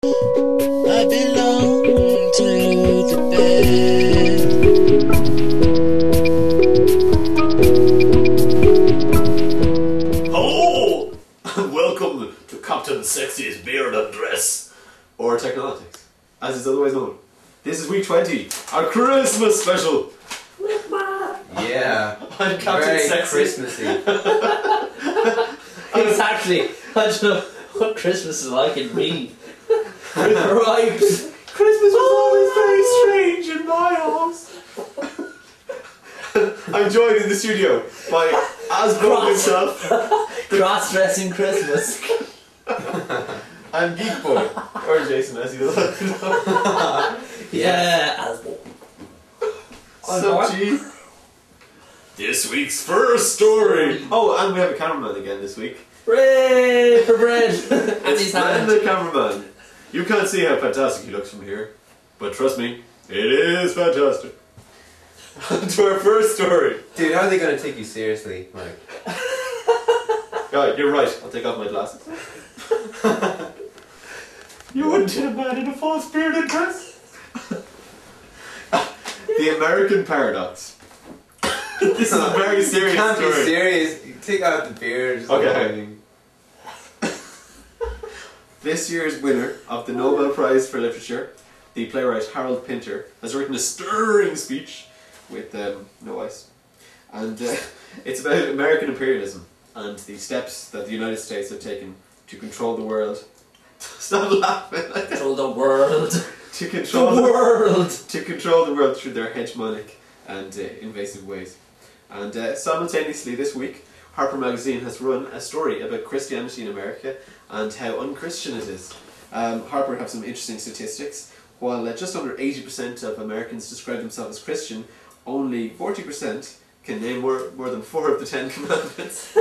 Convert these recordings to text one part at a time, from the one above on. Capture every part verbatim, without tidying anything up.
I belong to the bed. Hello! Welcome to Captain Sexy's Beard and Dress, or Technologics, as it's otherwise known. This is week twenty, our Christmas special. Yeah, I'm Captain very Sexy. Christmassy. Exactly. I don't know what Christmas is like in me. Right. Christmas was always very strange in my house. I'm joined in the studio by Asbro himself Cross-dressing Christmas. and Geek Boy, or Jason as he does. Yeah. As So G. This week's first story. Oh, and we have a cameraman again this week. Hooray for bread. And It's his Brendan hand. the cameraman. You can't see how fantastic he looks from here, but trust me, it is fantastic. To our first story. Dude, how are they going to take you seriously, Mike? Yeah, you're right. I'll take off my glasses. You wouldn't hit a man in a false bearded dress. The American Paradox. This is a very serious You can't story. be serious. You take out the beard. Okay. This year's winner of the Nobel Prize for Literature, the playwright Harold Pinter, has written a stirring speech with um, no ice. And uh, it's about American imperialism and the steps that the United States have taken to control the world. Stop laughing. Control the world. to control The world. to control the world through their hegemonic and uh, invasive ways. And uh, simultaneously this week, Harper Magazine has run a story about Christianity in America and how unchristian it is. Um, Harper have some interesting statistics. While uh, just under eighty percent of Americans describe themselves as Christian, only forty percent can name more, more than four of the Ten Commandments.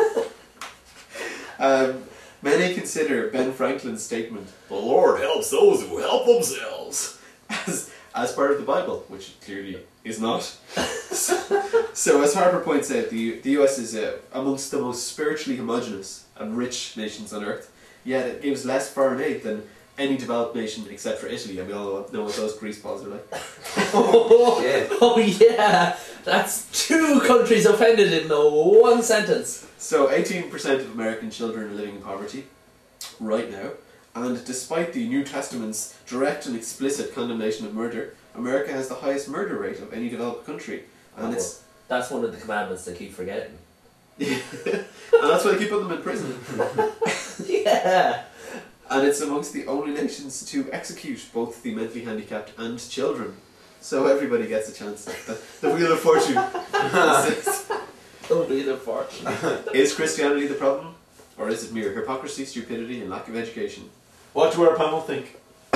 um, many consider Ben Franklin's statement, "The Lord helps those who help themselves," as, as part of the Bible, which it clearly is not. so, so as Harper points out, the, the U S is uh, amongst the most spiritually homogenous and rich nations on earth, yet it gives less foreign aid than any developed nation except for Italy, and we all know what those grease balls are like. Oh, Yeah. oh yeah. That's two countries offended in the one sentence. So eighteen percent of American children are living in poverty right now, and despite the New Testament's direct and explicit condemnation of murder, America has the highest murder rate of any developed country. And it's That's one of the commandments they keep forgetting. and that's why they keep putting them in prison. Yeah. And it's amongst the only nations to execute both the mentally handicapped and children. So everybody gets a chance. The, the Wheel of Fortune. Don't be the fortune. Is Christianity the problem? Or is it mere hypocrisy, stupidity and lack of education? What do our panel think?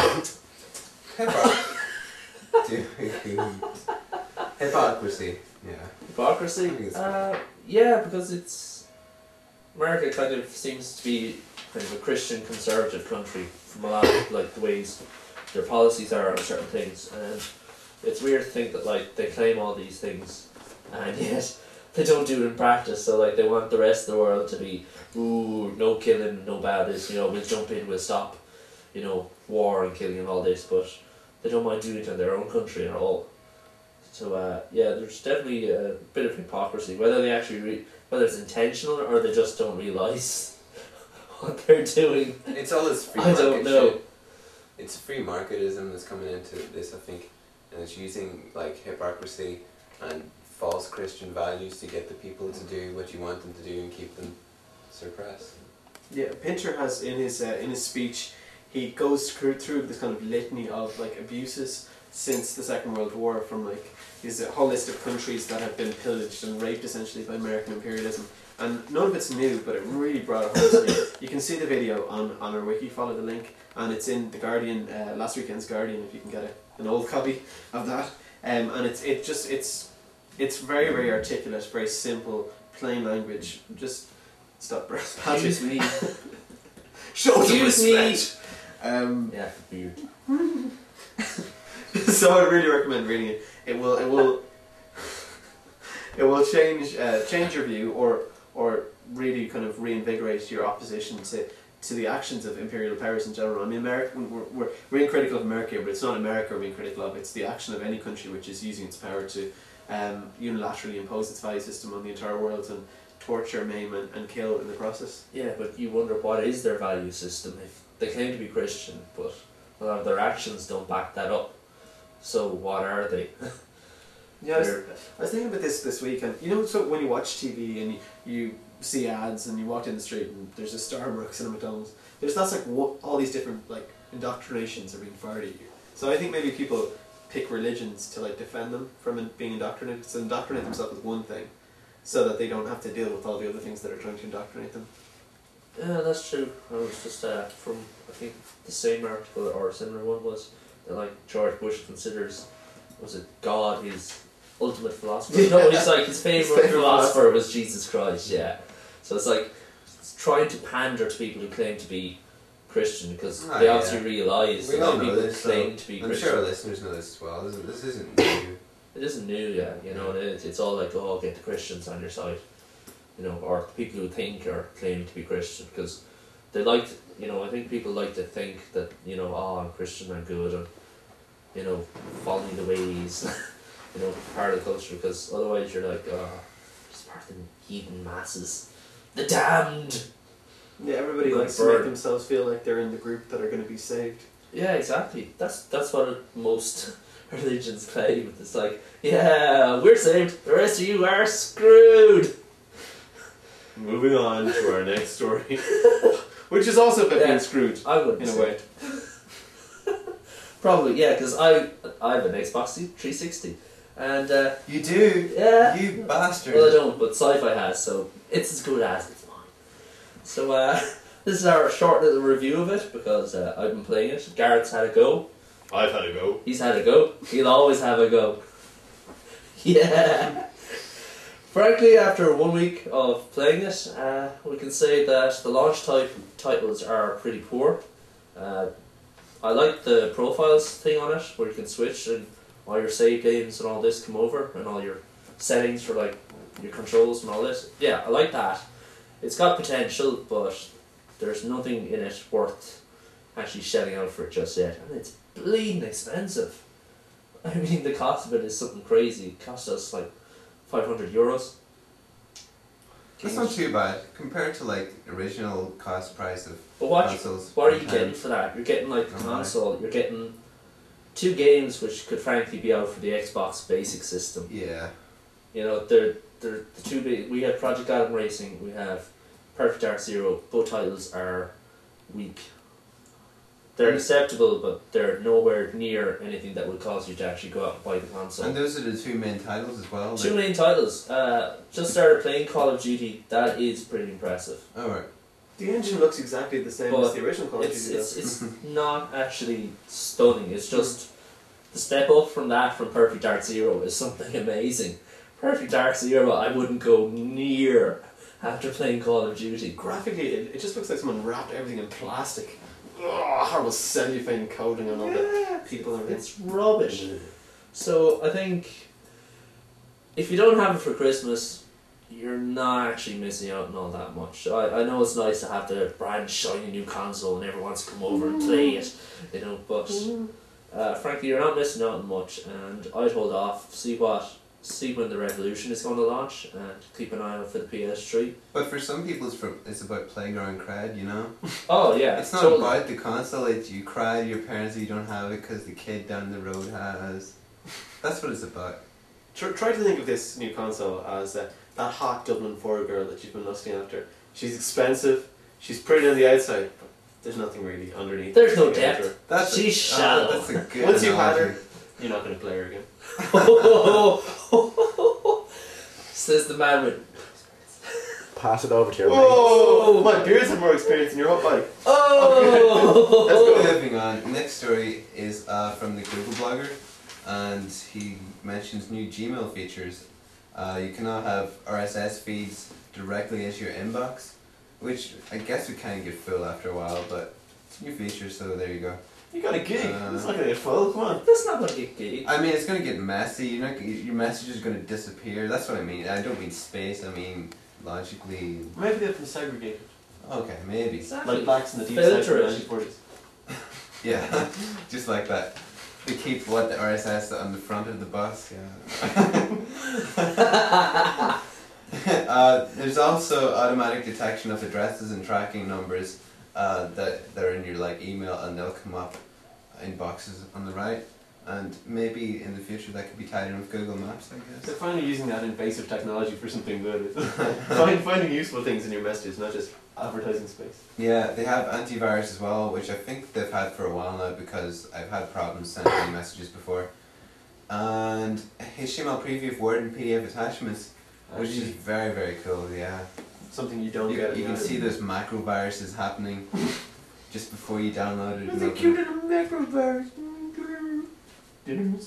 Hypocrisy. Yeah. Hypocrisy? I think it's- Uh, yeah, because it's... America kind of seems to be kind of a Christian conservative country from a lot of like the ways their policies are on certain things, and it's weird to think that like they claim all these things and yet they don't do it in practice. So like they want the rest of the world to be, ooh, no killing, no bad this, you know, we'll jump in, we'll stop, you know, war and killing and all this, but they don't mind doing it in their own country at all. So uh, yeah, there's definitely a bit of hypocrisy, whether they actually re- whether it's intentional or they just don't realise what they're doing. It's all this free I market don't know. shit. It's free marketism that's coming into this, I think, and it's using like hypocrisy and false Christian values to get the people to do what you want them to do and keep them suppressed. Yeah, Pinter has in his uh, in his speech, he goes through, through this kind of litany of like abuses since the Second World War from like these uh, whole list of countries that have been pillaged and raped essentially by American imperialism. And none of it's new, but it really brought it home to me. You can see the video on, on our wiki, follow the link, and it's in The Guardian, uh, last weekend's Guardian, if you can get a, an old copy of that. Um, and it's it just it's it's very very articulate, very simple, plain language. Just stop, Patrick. Excuse me. Show some Excuse me. respect. Um, Yeah, weird. so I really recommend reading it. It will it will it will change uh, change your view or or really kind of reinvigorate your opposition to to the actions of imperial powers in general. I mean, America, we're, we're, we're being critical of America, but it's not America we're being critical of, it's the action of any country which is using its power to um, unilaterally impose its value system on the entire world and torture, maim and, and kill in the process. Yeah, but you wonder what is their value system if they claim to be Christian, but a lot of their actions don't back that up. So what are they? Yeah, I was, I was thinking about this this week, and you know, so when you watch T V and you, you see ads and you walk in the street and there's a Starbucks and a McDonald's, there's that's like what, all these different like indoctrinations are being fired at you. So I think maybe people pick religions to like defend them from in, being indoctrinated, so indoctrinate themselves with one thing, so that they don't have to deal with all the other things that are trying to indoctrinate them. Yeah, that's true. I was just uh, from I think the same article or a similar one was that like George Bush considers was it God his ultimate philosopher? Yeah. No, he's like his favorite His favourite philosopher philosopher. was Jesus Christ. Yeah, so it's like it's trying to pander to people who claim to be Christian because Ah, they yeah. obviously realise We that all many know people this, claim so to be I'm Christian. sure our listeners know this as well. This isn't, this isn't new. It isn't new, yeah. You know, Yeah. it, it's all like, oh, get the Christians on your side, you know, or the people who think are claiming to be Christian because they like, to, you know, I think people like to think that, you know, oh, I'm Christian, I'm good, and you know, following the ways, you know, part of the culture. Because otherwise, you're like, oh, just part of the heathen masses, the damned. Yeah, everybody Like likes to bird. make themselves feel like they're in the group that are going to be saved. Yeah, exactly. That's that's what most religions claim. It's like, yeah, we're saved. The rest of you are screwed. Moving on to our next story, which is also about Yeah. being screwed I wouldn't in a say. way. Probably, yeah, because I I have an Xbox three sixty, and uh, You do? yeah, You bastard. well I don't, but Sci-Fi has, so it's as good as it's mine. So uh, this is our short little review of it because uh, I've been playing it. Garrett's had a go. I've had a go. He's had a go. He'll always have a go. Yeah. Frankly, after one week of playing it, uh, we can say that the launch type titles are pretty poor. Uh, I like the profiles thing on it, where you can switch and all your save games and all this come over, and all your settings for like your controls and all this. Yeah, I like that. It's got potential, but there's nothing in it worth actually shelling out for it just yet, and it's bleeding expensive. I mean, the cost of it is something crazy. It cost us like five hundred euros. That's not too bad compared to like original cost price of But what, you, consoles. what are you Um, getting for that? You're getting like the Oh, my. console. You're getting two games which could frankly be out for the Xbox Basic system. Yeah. You know, they're they're the two big. We have Project Adam Racing. We have Perfect Dark Zero. Both titles are weak. They're Mm. acceptable, but they're nowhere near anything that would cause you to actually go out and buy the console. And those are the two main titles as well. Two like- main titles. Uh, just started playing Call of Duty. That is pretty impressive. Oh, right. The engine looks exactly the same But as the original Call of It's Duty. it's it's not actually stunning. It's just the step up from that from Perfect Dark Zero is something amazing. Perfect Dark Zero, I wouldn't go near after playing Call of Duty. Graphically, it, it just looks like someone wrapped everything in plastic. Ugh, horrible cellophane coating on all the people and everything. It's rubbish. So I think if you don't have it for Christmas, you're not actually missing out on all that much. I, I know it's nice to have the brand shiny new console and everyone wants to come over and play it, you know, but uh, frankly you're not missing out on much, and I'd hold off, see what see when the Revolution is going to launch, and keep an eye out for the P S three. But for some people, it's, from, it's about playground cred, you know? Oh yeah, It's not totally. about the console, it's you cry to your parents that you don't have it because the kid down the road has. That's what it's about. Try, try to think of this new console as uh, that hot Dublin four girl that you've been lusting after. She's expensive, she's pretty on the outside, but there's nothing really underneath. There's no to get depth. her. That's She's a, shallow. Uh, that's a good Once you've had her, analogy. you're not going to play her again. Says the man with. Pass it over to your mate. Whoa! My beards have more experience than your whole body. Oh! Let's go. Moving on. Next story is uh, from the Google blogger, and he mentions new Gmail features. Uh, you can now have R S S feeds directly into your inbox, which I guess would kind of get full after a while, but it's a new feature, so there you go. You got a gig. Uh, it's not going to get full. Come on. That's not gonna get gay. I mean, it's going to get messy. You're not, your message is going to disappear. That's what I mean. I don't mean space. I mean logically. Maybe they've been segregated. Okay, maybe. Exactly. Like blacks in the deep south Filter in the it. nineteen forties. Yeah, just like that. They keep what the R S S on the front of the bus. Yeah. uh, there's also automatic detection of addresses and tracking numbers uh, that that are in your like email, and they'll come up in boxes on the right. And maybe in the future that could be tied in with Google Maps, I They're guess. finally using that invasive technology for something good. Find, finding useful things in your messages, not just advertising space. Yeah, they have antivirus as well, which I think they've had for a while now because I've had problems sending messages before. And H T M L preview of Word and P D F attachments, which is Actually, very, very cool, yeah. something you don't You, get. you in can the- see those macro viruses happening just before you download it. It's and a open cute it. little macrovirus. Dinners.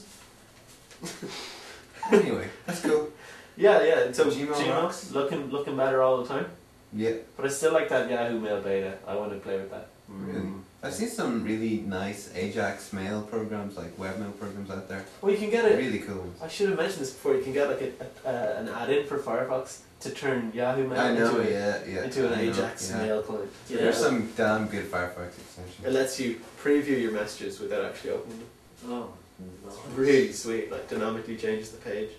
Anyway, that's cool. Yeah, yeah. So Gmail Gmail, rocks. looking looking better all the time. Yeah, But I still like that Yahoo Mail beta. I want to play with that. really. Mm. I've seen some really nice Ajax mail programs, like webmail programs out there. Well, you can get it. Really cool ones. I should have mentioned this before. You can get like a, a, uh, an add-in for Firefox to turn Yahoo Mail I know, into, a, yeah, yeah. into an I know, Ajax yeah. mail client. Yeah. There's some damn good Firefox It extensions. lets you preview your messages without actually opening them. Oh, It's no. really sweet. Like dynamically changes the page.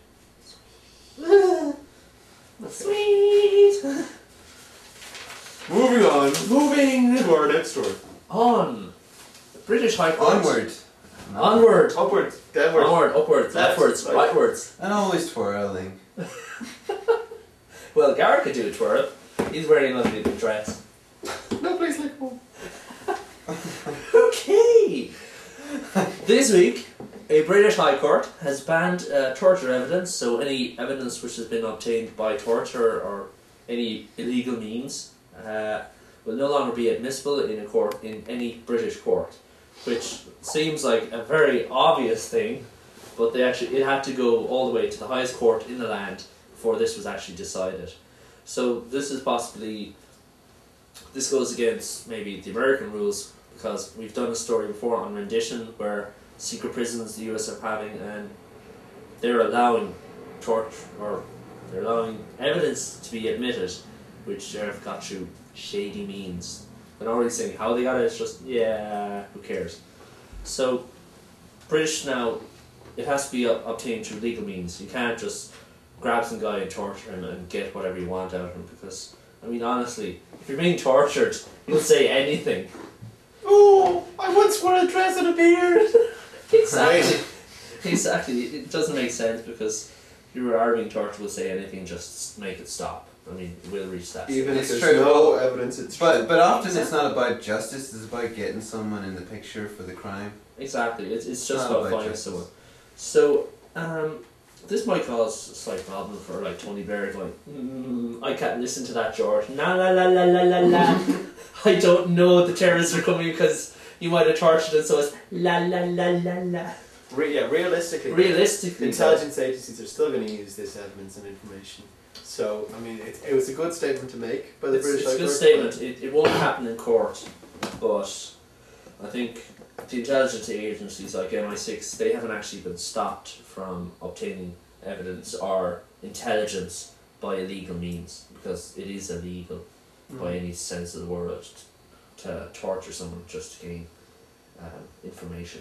Sweet. Moving on. Moving to our next story. On. The British High Court. Onward! Onward. Upwards. Downwards. Onward. Upwards. Left, Leftwards. right. Rightwards. And always twirling. Well, Garrett could do a twirl. He's wearing a lovely little dress. No place like home. Okay. This week, a British High Court has banned uh, torture evidence, so any evidence which has been obtained by torture or any illegal means uh, will no longer be admissible in a court, in any British court, which seems like a very obvious thing, but they actually it had to go all the way to the highest court in the land before this was actually decided. So this is possibly this goes against maybe the American rules, because we've done a story before on rendition where secret prisons the U S are having, and they're allowing torture, or they're allowing evidence to be admitted which they've got through shady means. They're not really saying how they got it, it's just, yeah, who cares. So British now, it has to be ob- obtained through legal means. You can't just grab some guy and torture him and get whatever you want out of him, because, I mean, honestly, if you're being tortured, you'll say anything. Oh, I once wore a dress and a beard. Exactly. Exactly. It doesn't make sense, because if you are being tortured, will say anything, just make it stop. I mean, it will reach that. Even It's if there's true. no evidence, it's But true. but often it's not about justice, it's about getting someone in the picture for the crime. Exactly. It's, it's just Not about about finding justice. someone. So, um, this might cause a slight problem for like Tony Blair going, mm, I can't listen to that, George. La la la la la la la. I don't know the terrorists are coming because you might have tortured and so it's la la la la la. Re- yeah, realistically, Realistically, intelligence agencies are still going to use this evidence and information. So, I mean, it, it was a good statement to make by the it's, British it's a High good Court, statement. It, it won't happen in court, but I think the intelligence agencies like M I six, they haven't actually been stopped from obtaining evidence or intelligence by illegal means, because it is illegal but- by any sense of the word to torture someone just to gain um, information.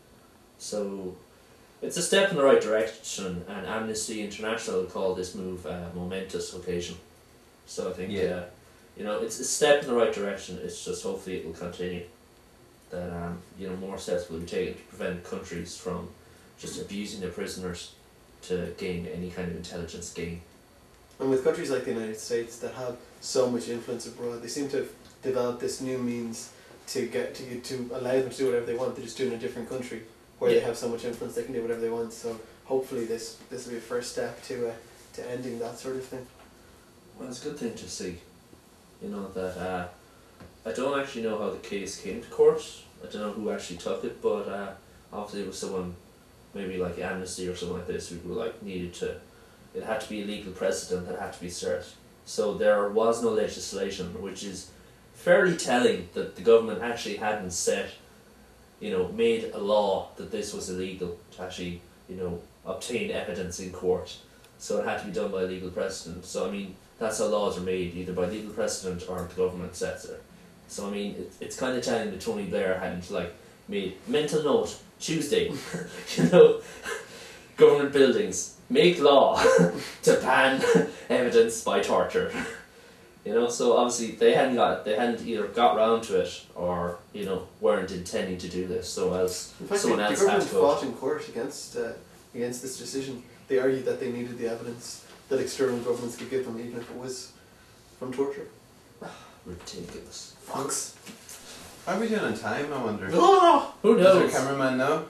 So it's a step in the right direction, and Amnesty International call this move a momentous occasion. So I think Yeah. uh, you know it's a step in the right direction. It's just hopefully it will continue. That um, you know more steps will be taken to prevent countries from just abusing their prisoners to gain any kind of intelligence gain. And with countries like the United States that have so much influence abroad, they seem to have developed this new means to get to to allow them to do whatever they want. They just do it in a different country where they Yeah. have so much influence they can do whatever they want. So hopefully this this will be a first step to uh, to ending that sort of thing. Well, it's a good thing to see. You know that uh, I don't actually know how the case came to court. I don't know who actually took it, but uh, obviously it was someone, maybe like Amnesty or something like this, who were like needed to. It had to be a legal precedent that had to be set. So there was no legislation, which is fairly telling that the government actually hadn't set, you know, made a law that this was illegal to actually, you know, obtain evidence in court. So it had to be done by a legal precedent. So I mean, that's how laws are made, either by legal precedent or the government sets it. So I mean, it, it's kind of telling that Tony Blair hadn't like made mental note Tuesday, you know, government buildings make law to ban evidence by torture. You know, so obviously they hadn't got they hadn't either got round to it or you know weren't intending to do this. So as In fact, someone the, else the had government to vote. fought in court against uh, against this decision. They argued that they needed the evidence that external governments could give them, even if it was from torture. Ridiculous. Fox. How are we doing on time, I wonder? Oh! Who Does our knows? cameraman know?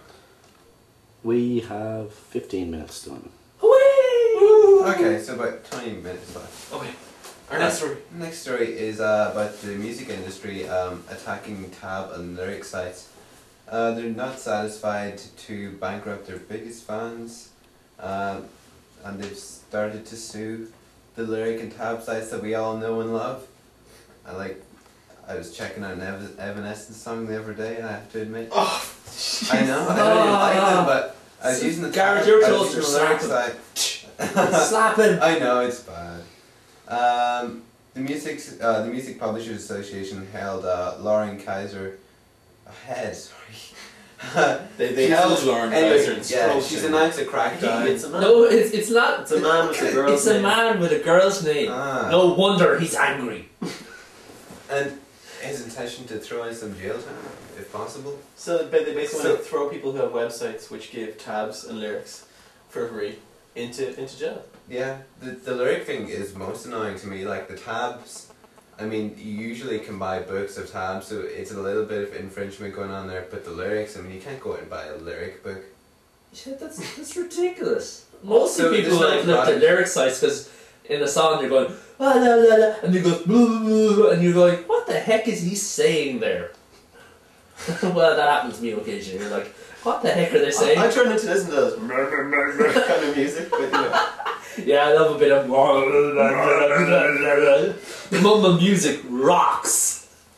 We have fifteen minutes done. Whee! Okay, so about twenty minutes left. Okay. Our next story. Next story is uh, about the music industry um, attacking tab and lyric sites. Uh, they're not satisfied to bankrupt their biggest fans, um, and they've started to sue the lyric and tab sites that we all know and love. I like. I was checking out an Ev- Evanescence song the other day. I have to admit. Oh, I know. I don't even like them, but I was So using the Gareth, tab- you're I was close to using the lyric slapping. site. Slap him! I know it's bad. Um, the music, uh, the Music Publishers Association held uh, Lauren Kaiser ahead. Sorry. They, they She's held a- Lauren anyway, Kaiser and yeah, stroked she's him. announced a He, crackdown. it's a man. No, it's it's not. It's a man with a girl's It's a name. man with a girl's name. Ah. No wonder he's angry. And his intention to throw in some jail time, if possible. So they they basically So- want to throw people who have websites which give tabs and lyrics for free into into jail. Yeah, the the lyric thing is most annoying to me. Like the tabs, I mean, you usually can buy books of tabs, so it's a little bit of infringement going on there. But the lyrics, I mean, you can't go out and buy a lyric book. Yeah, that's that's ridiculous. Most So people there's no like look at product. lyric sites because in a song you're going la la la la, and you go blah, blah, blah, and you're going, what the heck is he saying there? Well, that happens to me occasionally. You're like, what the heck are they saying? I, I turned into listen to those kind of music, but you know. Yeah, I love a bit of the mumble music rocks.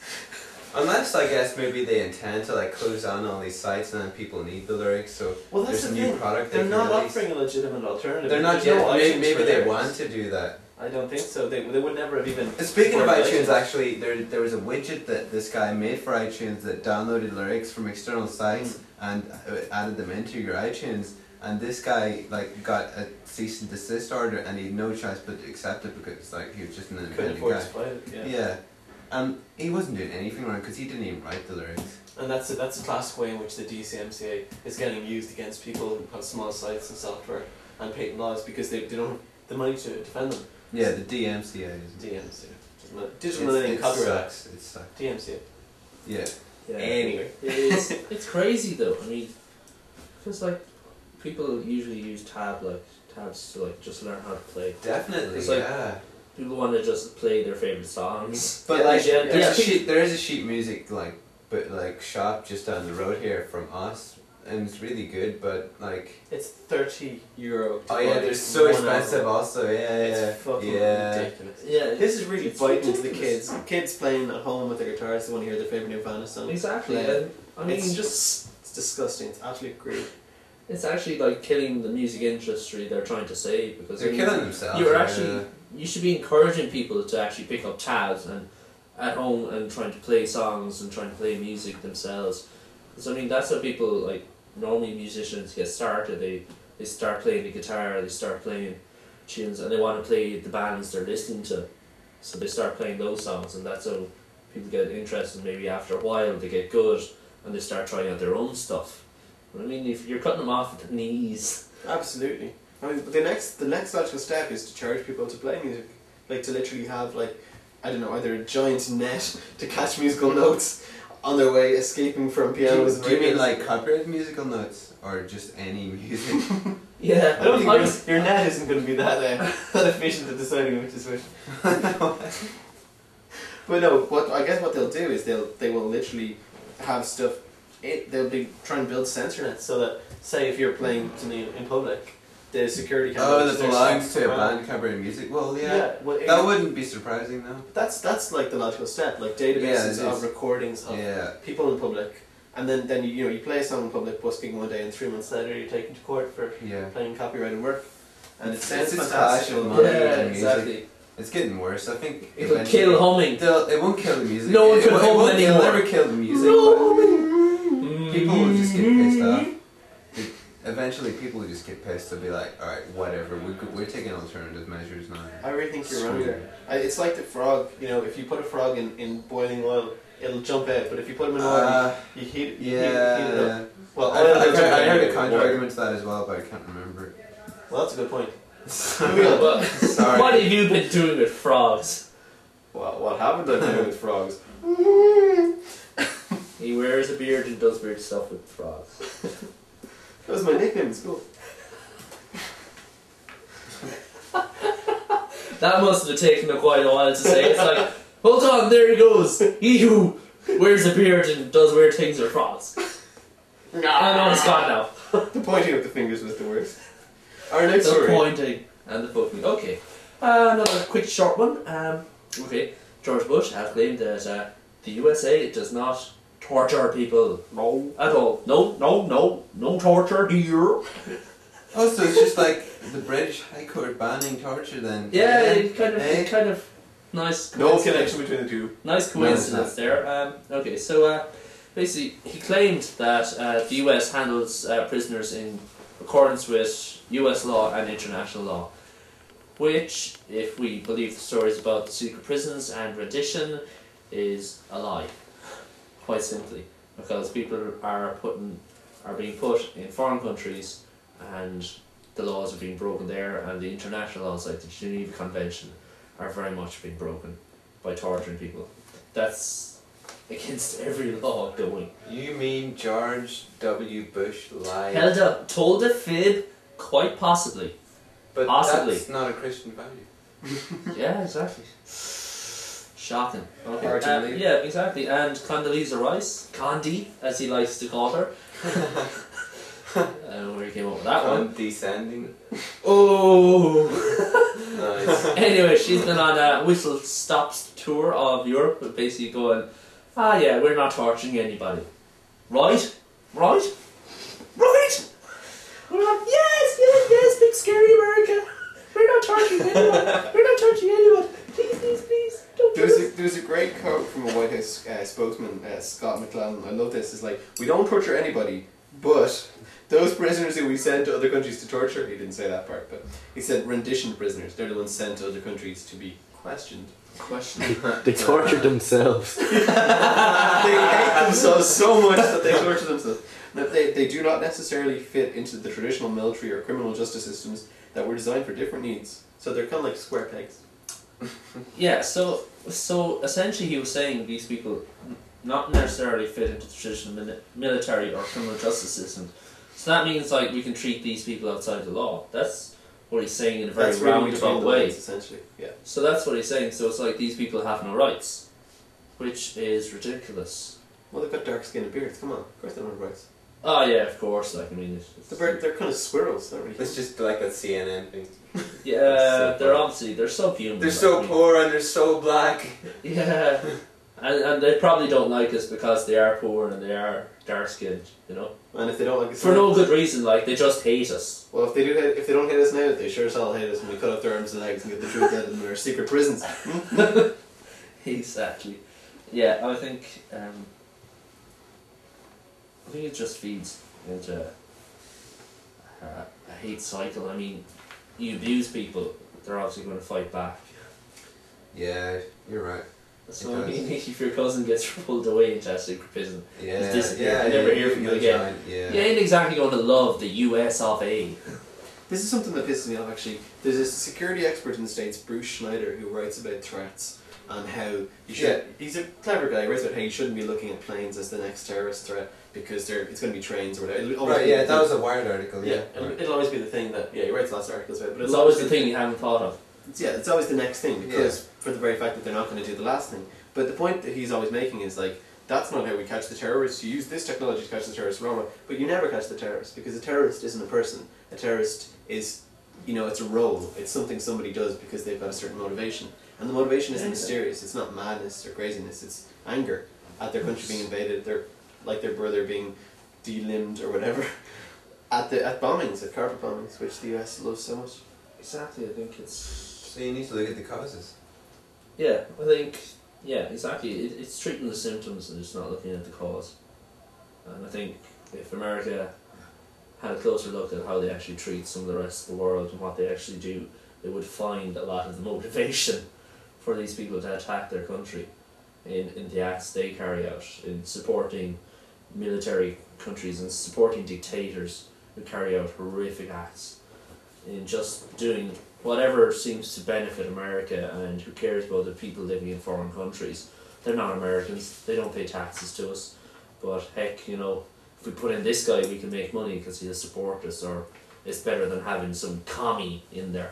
Unless I guess maybe they intend to like close down all these sites and then people need the lyrics, so Well, that's there's the a new thing. product they They're can not release. offering a legitimate alternative. They're not There's yet. no maybe iTunes maybe for they lyrics. want to do that. I don't think so. They they would never have even. And speaking of for iTunes, actually, there there was a widget that this guy made for iTunes that downloaded lyrics from external sites Mm. and uh, added them into your iTunes. And this guy like got a cease and desist order, and he had no choice but to accept it because like he was just an couldn't independent afford guy. to fight it. Yeah. Yeah, and he wasn't doing anything wrong because he didn't even write the lyrics. And that's a, that's a classic way in which the D C M C A is getting used against people who have small sites and software and patent laws because they, they don't have the money to defend them. Yeah, the D M C A is. D M C A. Digital Millennium it Copyright Act. sucks. It sucks. D M C A. Yeah. Yeah. Anyway. It's, it's crazy though. I mean, because like people usually use tab like tabs to like just learn how to play. Definitely. It's like- yeah. People want to just play their favorite songs. But Yeah, like, yeah, there's yeah. a sheet, there is a sheet music like, but like shop just down the road here from us, and it's really good. But like, It's thirty euro. to oh yeah, buy they're so one expensive album. also. Yeah, yeah, It's fucking yeah. ridiculous. Yeah, This is really It's biting into the ridiculous. kids. Kids playing at home with their guitars, they want to hear their favorite Nirvana song. exactly. Yeah. And I mean, it's just it's disgusting. It's absolutely great. it's actually like killing the music industry. They're trying to save because They're I mean, killing themselves. You're yeah. actually you should be encouraging people to actually pick up tabs and at home and trying to play songs and trying to play music themselves. Because I mean that's how people like normally musicians get started. They they start playing the guitar, they start playing tunes, and they want to play the bands they're listening to. So they start playing those songs, and that's how people get interested. Maybe after a while they get good and they start trying out their own stuff. But I mean, if you're cutting them off at the knees. Absolutely. I mean, but the next the next logical step is to charge people to play music, like to literally have like, I don't know, either a giant net to catch musical notes on their way escaping from Do you, pianos. and do you mean radios. like copyrighted musical notes or just any music? Yeah, I don't think I your, was- your net isn't going to be that uh, that efficient at deciding which is which. But no, what I guess what they'll do is they'll they will literally have stuff. It, they'll be trying to build censor nets so that say if you're playing something in public, the security camera. Oh, just that belongs stops to a around. band copyrighted music. Well, yeah, Yeah, well, it- that wouldn't be surprising though. That's that's like the logical step, like Yeah, databases it of is. recordings of Yeah. people in public, and then then you, you know you play a song in public, busking one day, and three months later you're taken to court for Yeah. playing copyrighted work, and it It's- sounds it's fantastic. clash of money yeah, and music. exactly. It's getting worse. I think It'll eventually- kill humming. They'll- It won't kill the music. No one It- can it, hum won't- It'll anymore. never kill the music. No. but People will just get pissed off. It- Eventually, people will just get pissed. They'll be like, "All right, whatever. We could, we're taking alternative measures now." I really think you're wrong Sweet. there. I, it's like the frog. You know, if you put a frog in, in boiling oil, it'll jump out. But if you put him in oil, Uh, you heat, you yeah. heat, heat it up. Well, I, oil I, will I, jump heard, I out heard a in counter water. argument to that as well, but I can't remember it. Well, that's a good point. Well, what Sorry. have you been doing with frogs? Well, what happened I been with frogs? He wears a beard and does weird stuff with frogs. That was my nickname in school. That must have taken him quite a while to say. It's like, hold on, there he goes. He who wears a beard and does weird things with frogs. Oh no, it's gone now. The pointing of the fingers was the worst. Our next The story. pointing and the poking. Okay. Uh, another quick short one. Um, okay. George Bush has claimed that uh, the U S A does not torture people. No. At all. No, no, no. No torture here. Oh, so it's just like the British High Court banning torture then? Yeah, it kind of, Eh? it kind of nice. No coincidence. connection between the two. Nice No, it's coincidence not. there. Um, okay, so uh, basically, he claimed that uh, the U S handles uh, prisoners in accordance with U S law and international law, which, if we believe the stories about the secret prisons and rendition, is a lie. Quite simply, because people are putting are being put in foreign countries, and the laws are being broken there, and the international laws like the Geneva Convention are very much being broken by torturing people. That's against every law going. You mean George W. Bush lied? Held up, told a fib, quite possibly. but possibly. that's not a Christian value. Yeah, exactly. Shocking. Okay. Hard to Uh, believe. yeah, exactly. And Condoleezza Rice, Condi, as he likes to call her. I don't know where he came up with that one. Condescending. Oh. Nice. Anyway, she's been on a whistle stops tour of Europe, but basically going, ah, yeah, we're not torturing anybody, right? Right? Right? We're not. Yes, yes, yes, big scary America. We're not torturing anyone. We're not torturing anyone. Please, please, please, don't do There was, a, this. there was a great quote from a White House uh, spokesman, uh, Scott McClellan. I love this. It's like, we don't torture anybody, but those prisoners who we send to other countries to torture, he didn't say that part, but he said rendition prisoners. They're the ones sent to other countries to be questioned. Question. They tortured themselves. They hate themselves so much that they torture themselves. That they, they do not necessarily fit into the traditional military or criminal justice systems that were designed for different needs. So they're kind of like square pegs. Yeah, so so essentially he was saying these people n- not necessarily fit into the traditional mili- military or criminal justice system. So that means like we can treat these people outside the law. That's what he's saying in a very That's reading between roundabout the way. lines, essentially. Yeah. So that's what he's saying. So it's like these people have no rights, which is ridiculous. Well, they've got dark skin and beards. Come on, of course they don't have rights. Oh yeah, of course. Like I mean, it's, it's, They're, they're kind of squirrels, not really. It's just like a C N N thing. yeah, so they're poor. obviously they're subhuman. They're like, so we- poor and they're so black. Yeah, and and they probably don't like us because they are poor and they are dark skinned. You know. And if they don't like us For now- no good reason, like they just hate us. well, if they do, hate, if they don't hate us now, they sure as hell hate us when we cut off their arms and legs and get the truth out of them in our secret prisons. Exactly. Yeah, I think um, I think it just feeds into a, a hate cycle. I mean, you abuse people, they're obviously going to fight back. Yeah, you're right. So It I does. mean, if your cousin gets pulled away into a secret prison, Yeah, disappeared. yeah, You never yeah, hear from you them get again. giant, Yeah. you ain't exactly going to love the U S of A. This is something that pisses me off, actually. There's this security expert in the States, Bruce Schneider, who writes about threats and how you should. Yeah. He's a clever guy. He writes about how you shouldn't be looking at planes as the next terrorist threat because they're it's going to be trains or whatever. It'll always Right, be yeah, the that thing- was a Wired article, Yeah, yeah. it'll, Right. it'll always be the thing that yeah. He writes lots of articles about it, but It's it'll always the be thing you haven't thought of. It's, yeah, it's always the next thing because for the very fact that they're not going to do the last thing. But the point that he's always making is like that's not how we catch the terrorists. You use this technology to catch the terrorists, wrong, wrong. But you never catch the terrorist because a terrorist isn't a person. A terrorist is, you know, it's a role. It's something somebody does because they've got a certain motivation, and the motivation isn't Yeah. mysterious. It's not madness or craziness. It's anger at their country being invaded. Their like their brother being delimbed or whatever. At the at bombings, at carpet bombings, which the U S loves so much. Exactly, I think it's So you need to look at the causes. Yeah, I think, yeah, exactly. It, it's treating the symptoms and just not looking at the cause. And I think if America had a closer look at how they actually treat some of the rest of the world and what they actually do, they would find a lot of the motivation for these people to attack their country in, in the acts they carry out, in supporting military countries and supporting dictators who carry out horrific acts, in just doing whatever seems to benefit America, and who cares about the people living in foreign countries. They're not Americans, they don't pay taxes to us, but heck, you know, if we put in this guy we can make money because he'll support us, or it's better than having some commie in there.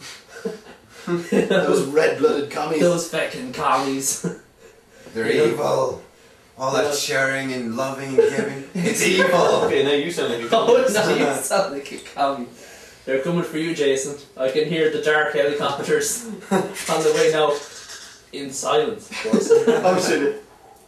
Those red-blooded commies. Those fucking commies. They're Yeah. evil. All Yeah. that sharing and loving and giving. It's evil. Okay, now you sound like a Oh, communist. no, you sound like a commie. They're coming for you, Jason. I can hear the dark helicopters on the way now. In silence, of course. Oh shit.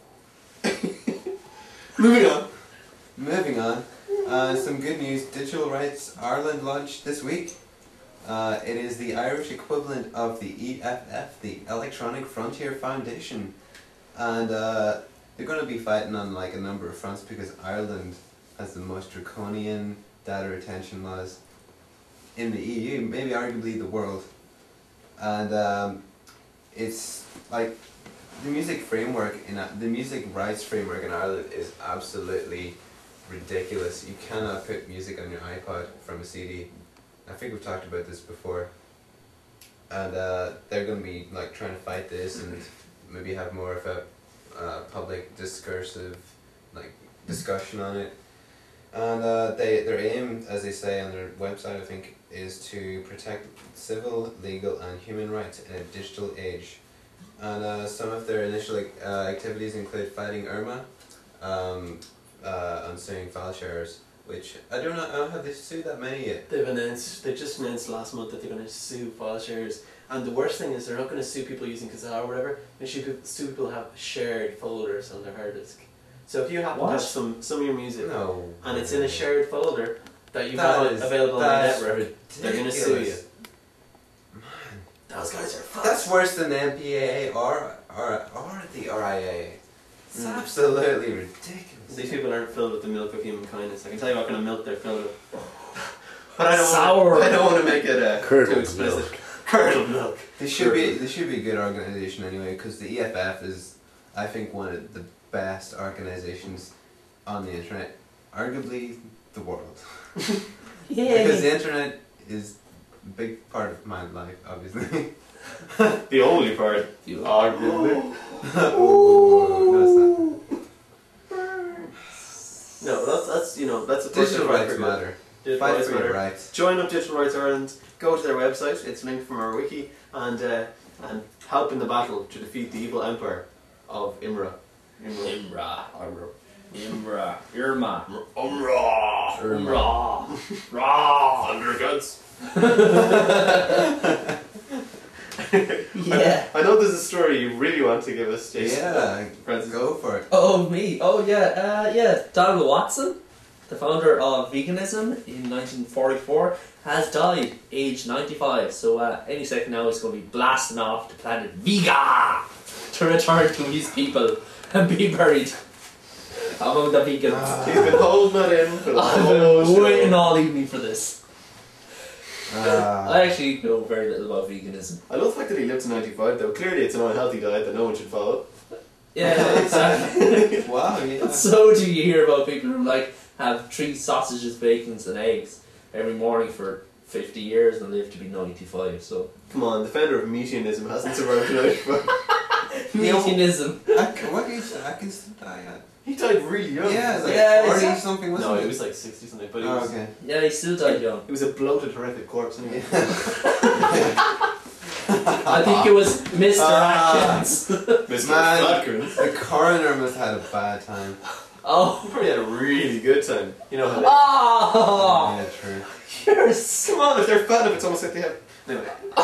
Moving on. Moving on. Uh, some good news. Digital Rights Ireland launched this week. Uh, it is the Irish equivalent of the E F F, the Electronic Frontier Foundation. And uh, they're going to be fighting on like a number of fronts because Ireland has the most draconian data retention laws in the E U, maybe arguably the world. And um, it's like the music framework in uh, the music rights framework in Ireland is absolutely ridiculous. You cannot put music on your iPod from a C D. I think we've talked about this before. And uh, they're going to be like trying to fight this and maybe have more of a uh, public discursive like discussion on it. And uh, they their aim, as they say on their website, I think, is to protect civil, legal, and human rights in a digital age. And uh, some of their initial uh, activities include fighting Irma, um, uh, and suing file sharers, which I don't know. I don't have they sued that many yet. They've announced, they just announced last month that they're going to sue file sharers. And the worst thing is they're not going to sue people using Kazaa or whatever. They should sue people who have shared folders on their hard disk. So if you happen to What? have some, some of your music No. and it's in a shared folder that you That have is- available on your that's network, they're going to sue you. ridiculous. Those guys are fucked. That's worse than the M P A A or or or the R I A. It's Mm. absolutely ridiculous. These people aren't filled with the milk of human kindness. I can tell you what kind of milk they're filled with. But I don't Sour. Want, I don't want to make it uh, too Curdled explicit. milk. Curdled milk. They should be they should be a good organisation anyway, because the E F F is, I think, one of the best organisations on the internet, arguably the world. Because the internet is a big part of my life, obviously. The only part. You- Arguably. Ooh, no, it's not. No, that's that's you know that's a Digital fight rights for matter. Digital Fight rights for your matter. rights. Join up Digital Rights Ireland. Go to their website. It's linked from our wiki, and uh, and help in the battle to defeat the evil empire of Imra. Imra. Imra. Imra. Imra. Irma. Umrah. Ra. Rah. Underguts. Yeah. I know there's a story you really want to give us, Jason. Yeah, Francis. go for it. Oh, me. Oh, yeah. Uh, yeah. Donald Watson, the founder of veganism in nineteen forty-four, has died, aged ninety-five. So uh, any second now he's going to be blasting off to planet Vega to return to his people and be buried among the vegans. Ah. He's been holding that in for the I've whole been show. waiting all evening for this. Ah. I actually know very little about veganism. I love the fact that he lived to ninety-five, though. Clearly, it's an unhealthy diet that no one should follow. Yeah, exactly. Wow, yeah. So do you hear about people who like have three sausages, bacons, and eggs every morning for fifty years and live to be ninety-five? So Come on, the founder of Metianism hasn't survived to ninety-five. veganism. Ak- what age did Atkinson die at? He died really young. Yeah, like Yeah, forty exactly. something, wasn't No, it? he was like sixty something, but he Oh, was, okay. Yeah, he still died young. he was a bloated, horrific corpse anyway. I think it was Mister Ah. Atkins. Mister Man. Atkins. The coroner must have had a bad time. Oh. He probably had a really good time. You know how they... Oh. Yeah, true. You're so... Come on, if they're fat, if it's almost like they have... Anyway.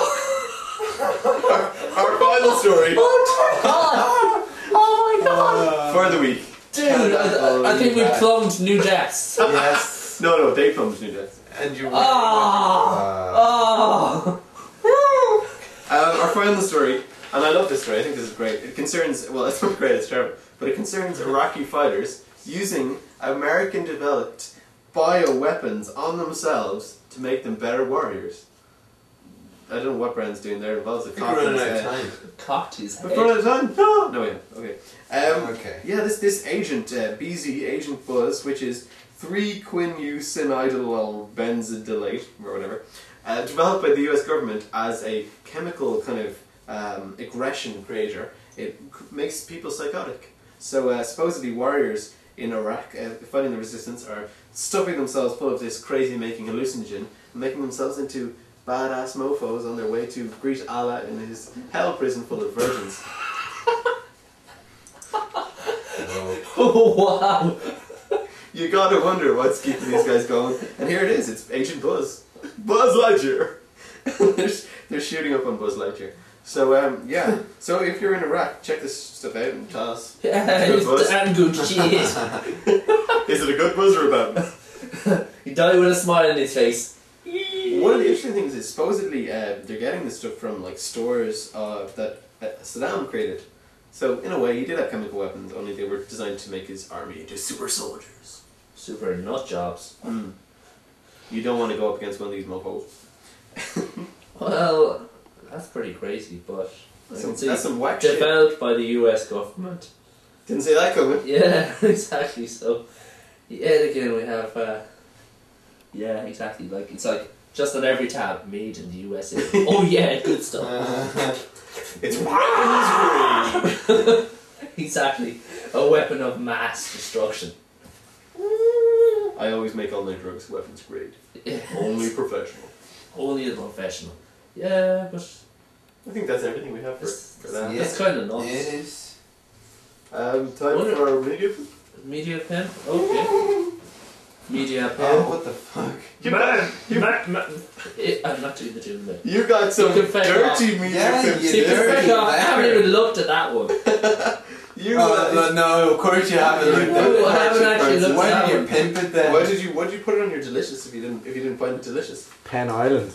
our, our final story Oh my god! Oh my god! for the week. Dude, I, I think we've plumbed new depths. Yes. No, no, they plumbed new death. And you. Ah. Uh, Oh! final story, and I love this story, I think this is great. It concerns, well, it's not great, it's terrible, but it concerns Iraqi fighters using American-developed bioweapons on themselves to make them better warriors. I don't know what Brand's doing there. It involves a We're cock in running his out of head. time. Cocked his We're head. running out of time? No! No, yeah, okay. Um, Okay. Yeah, this this agent, uh, B Z, Agent Buzz, which is three quinusinidyl benzodilate, or whatever, uh, developed by the U S government as a chemical kind of um, aggression creator. It c- makes people psychotic. So uh, supposedly warriors in Iraq uh, fighting the resistance are stuffing themselves full of this crazy-making hallucinogen and making themselves into badass mofos on their way to greet Allah in his hell prison full of virgins. Oh. Wow. You gotta wonder what's keeping these guys going. And here it is, it's Agent Buzz. Buzz Lightyear! they're, they're shooting up on Buzz Lightyear. So, um, yeah. So if you're in Iraq, check this stuff out and tell us. Yeah, Good it's buzz. damn good shit. Is it a good buzz or a bad buzz? He died with a smile on his face. One of the interesting things is supposedly uh, they're getting this stuff from like stores uh, that uh, Saddam created. So in a way, he did have chemical weapons, only they were designed to make his army into super soldiers. Super nut jobs. Mm. You don't want to go up against one of these mofos. Well, that's pretty crazy, but I Some, can see that's some whack shit. developed by the U S government. Didn't see that coming. Yeah, exactly. So, yet again, we have. Uh, yeah, exactly. Like it's like just on every tab, made in the U S A. Oh yeah, good stuff. It's weapons grade. Exactly, a weapon of mass destruction. I always make all my drugs weapons grade. Only professional. Only a professional. Yeah, but I think that's everything we have for, it's, for that. Yeah. it's kind of nuts. It is. Um, time Wonder- for our media. Media pen. Okay. Media Oh, pen. what the fuck? You got, you, Eh, I'm not doing the tune there. you got some You can fake dirty media Yeah, tips. you See, did. for dirty fuck off, I haven't letter. even looked at that one. You, Oh, uh, no, no, of course you haven't looked No, at I haven't it. actually looked Why at did you one. pimp it then? Why did you Why did you put it on your delicious if you didn't if you didn't find it delicious? Penn Island.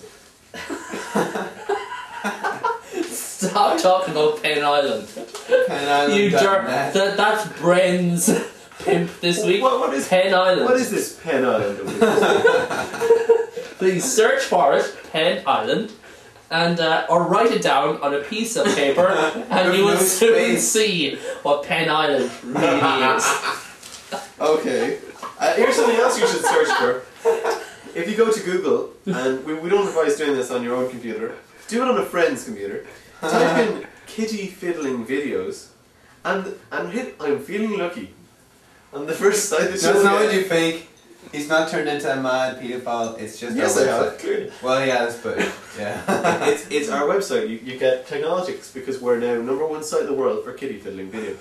Stop talking about Penn Island. Penn Island You dot dirt. net. That, that's Bren's pimp this week. What, what is Penn Island. What is this Penn Island? of yours? Please search for it, Penn Island, and uh, or write it down on a piece of paper, and you will No soon space. see what Penn Island really is. Okay. Uh, here's something else you should search for. If you go to Google, and we, we don't advise doing this on your own computer, do it on a friend's computer. Type in kitty fiddling videos, and and hit I'm feeling lucky. On the first side that That's you'll not get- what you think. He's not turned into a mad paedophile. It's just Yes, our I have. website. Clearly. Well, yes, but yeah. it's, it's our website. You, you get Technologics because we're now number one site in the world for kitty fiddling video.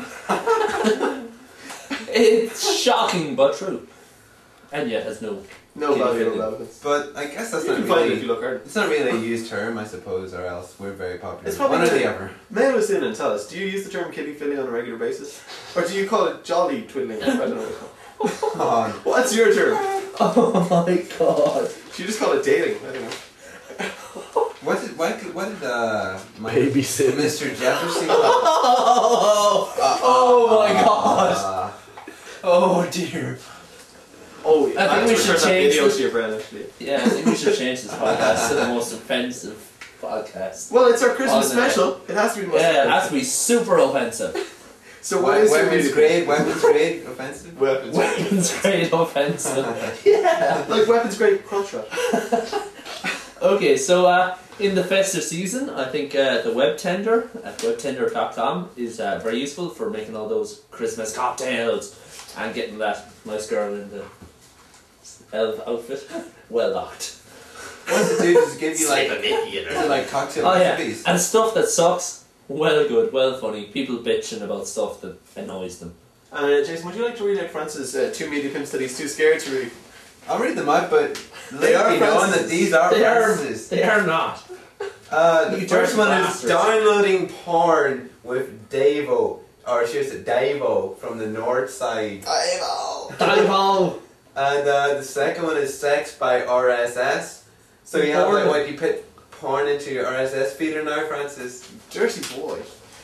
It's shocking but true, and yet has no. No Kitty value or fiddling. relevance. But I guess that's You not can find it if really. you look hard. It's not really a used term, I suppose, or else we're very popular. It's probably One or the not. other. Mail us in and tell us, do you use the term kitty fiddling on a regular basis? Or do you call it jolly twiddling? I don't know. Oh, What's your term? Oh my god! Do you just call it dating? I don't know. what did what, did- what did uh, my Babysitting. Mister Jefferson? Oh, oh my god! Uh, oh dear. Oh, I think we have to should return that change video the- to your brand actually. Yeah, I think we should change this podcast to the most offensive podcast. Well, it's our Christmas Oh, no. special. It has to be the most Yeah, it offensive. has to be super offensive. So what is your weapons music? grade? Weapons grade? Offensive? Weapons. Weapons grade offensive. Yeah. Like weapons grade cross shot. Okay, so uh, in the festive season, I think uh, the web tender at web tender dot com is uh, very useful for making all those Christmas cocktails and getting that nice girl in the elf outfit well locked. What does it do? Does it give you like, Slip a bit, you know. is it like cocktail Oh yeah, recipes? and stuff that sucks, well good, well funny. People bitching about stuff that annoys them. And uh, Jason, would you like to read out Francis' uh, two media pimps that he's too scared to read? I'll read them out, but They are let it be known Francis. that these are They are, Francis. they are not. Uh, the You first dirty one bastards. is downloading porn with Davo, or should I say Davo from the north side. Dive And uh, the second one is sex by R S S. So you have like Porn. what you put porn into your R S S feeder now, Francis? Dirty boy.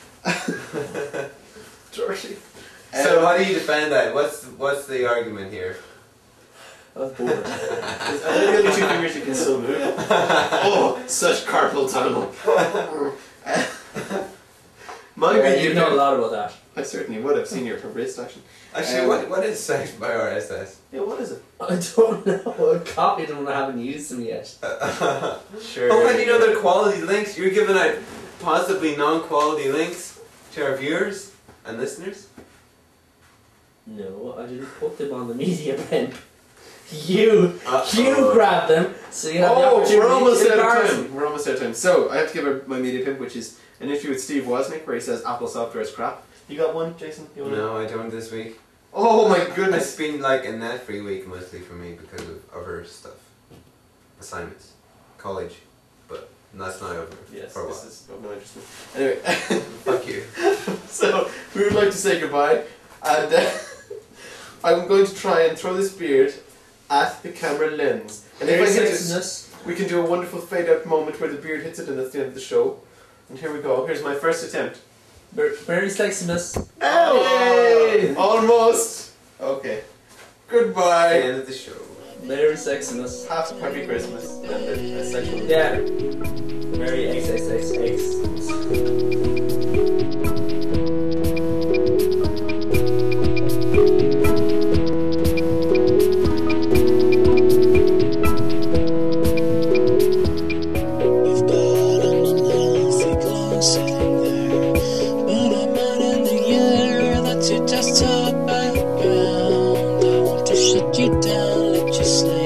Dirty. So Um, how do you defend that? What's what's the argument here? I was bored. Are they the only two fingers you can still move? Oh, such carpal tunnel. My Yeah, media you know a pimp. lot about that. I certainly would have seen your wrist action. Actually, Um, what what is saved by R S S? Yeah, what is it? I don't know. I copied them and I haven't used them yet. Sure. Oh, how do you know they're quality links? You're giving out possibly non-quality links to our viewers and listeners? No, I didn't put them on the media pen. You, Uh-oh. you grabbed them, so you have the Oh, opportunity we're almost to out of embarrass time. them. We're almost out of time. So I have to give her my media pimp, which is an interview with Steve Wozniak, where he says Apple software is crap. You got one, Jason? You wanna- No, I don't this week. Oh my It's goodness. been like a net free week mostly for me because of other stuff. Assignments. College. But that's not over Yes, for a this while. is of no interest to me. Anyway, Fuck you. so we would like to say goodbye, and uh, I'm going to try and throw this beard at the camera lens. And if I Very hit it, sexiness. we can do a wonderful fade out moment where the beard hits it, and that's the end of the show. And here we go. Here's my first attempt. Very, very sexiness. Oh! Almost! Okay. Goodbye! End of the show. Very sexiness. Have a happy Christmas. And a, a sexual. Yeah. Very X X X X. You've got an unhealthy glow sitting there, but I'm out in the air. That's your desktop background. I want to shut you down, let you slay.